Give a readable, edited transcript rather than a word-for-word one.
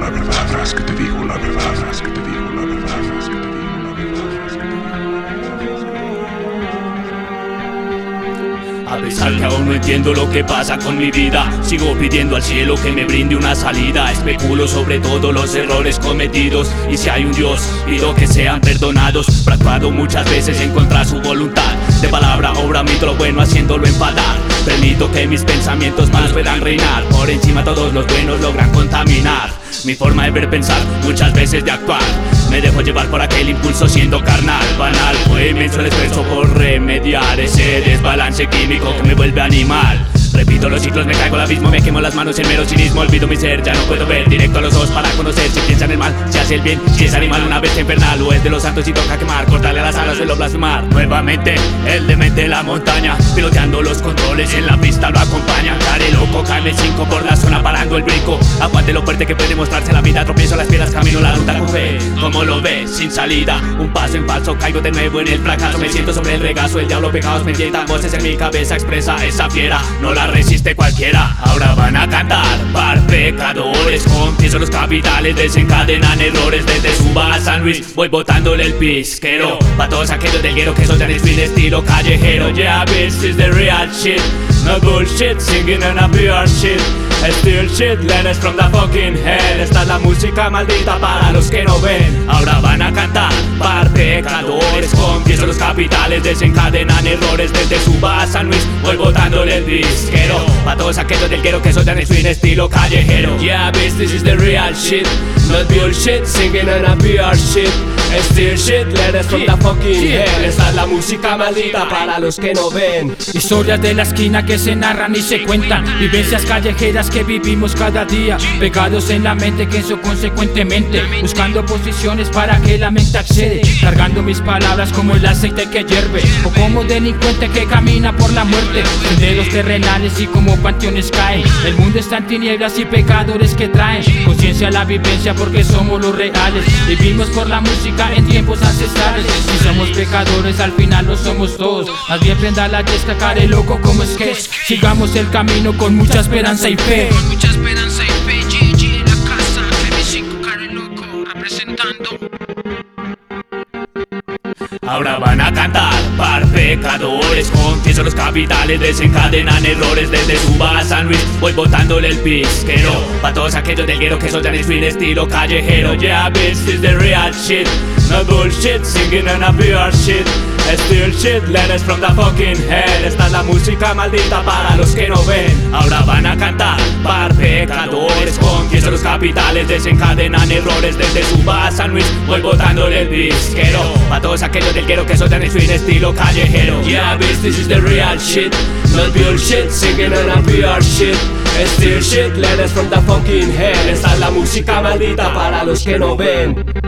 la verdad, es que te digo la verdad, es que te digo la verdad, es que te digo la verdad, es que te digo la verdad. A pesar que aún no entiendo lo que pasa con mi vida, sigo pidiendo al cielo que me brinde una salida. Especulo sobre todos los errores cometidos, y si hay un Dios, pido que sean perdonados. Fracturado muchas veces en contra de su voluntad, de palabra, obra, mito lo bueno haciéndolo enfadar. Permito que mis pensamientos malos puedan reinar, por encima todos los buenos logran contaminar mi forma de ver, pensar, muchas veces de actuar. Me dejo llevar por aquel impulso siendo carnal. Banal, fue inmenso el esfuerzo por remediar ese desbalance químico que me vuelve animal. Repito los ciclos, me caigo al abismo, me quemo las manos en mero cinismo. Olvido mi ser, ya no puedo ver directo a los ojos para conocer si piensan el mal, si hace el bien, si es animal una bestia infernal o es de los santos y toca quemar, cortarle las alas, suelo blasfemar. Nuevamente, el demente la montaña, piloteando los controles, en la pista lo acompañan. Care loco, KM5 por la zona parando el brinco. Aguante lo fuerte que puede mostrarse la vida, tropiezo las piedras, camino la ruta con fe. Como lo ves, sin salida, un paso en falso, caigo de nuevo en el fracaso. Me siento sobre el regazo, el diablo pegados me tientan, voces en mi cabeza expresa esa fiera, no la resiste cualquiera. Ahora van a cantar par pecadores, confieso los capitales, desencadenan errores. Desde Suba a San Luis voy botándole el pisquero, pa' todos aquellos del guero que soltan street estilo callejero. Yeah bitch, this is the real shit, no bullshit, singing on a pure shit. Still shit, letters from the fucking hell. Esta es la música maldita para los que no ven. Ahora van a cantar par pecadores, confieso los capitales, desencadenan errores. Desde Suba a San Luis voy botándole el disquero, pa' todos aquellos del guero que soltan el swing estilo callejero. Yeah bitch, this is the real shit, not bullshit, singing on a pure shit. Still shit, letters from the fucking hell. Esta es la música maldita para los que no ven. Historias de la esquina que se narran y se cuentan, vivencias callejeras que vivimos cada día, pegados en la mente que eso consecuentemente, buscando posiciones para que la mente accede, cargando mis palabras como el aceite que hierve, o como delincuente que camina por la muerte. Senderos terrenales y como panteones caen, el mundo está en tinieblas y pecadores que traen conciencia a la vivencia porque somos los reales. Vivimos por la música en tiempos ancestrales, si somos pecadores al final lo somos todos. Más bien prenda la yesca, care loco como es que sigamos el camino con mucha esperanza y fe. Con mucha esperanza y fe, GG en la casa, KM5 care loco representando. Ahora van a cantar par pecadores, confieso los capitales, desencadenan errores. Desde Suba a San Luis voy botándole el pisquero, pa' todos aquellos del guero que soltan el swing estilo callejero. Yeah bitch, this is the real shit, no bullshit, singing on a pure shit. Still shit, letters from the fucking hell. Esta es la música maldita para los que no ven. Ahora van a cantar par pecadores, confieso los capitales, desencadenan errores. Desde Suba a San Luis voy botándole el disquero, pa' todos aquellos del guero que soltan el swing estilo callejero. Yeah bitch, this is the real shit, not bullshit, singing on a pure shit. Still shit, letters from the fucking hell. Esta es la música maldita para los que no ven.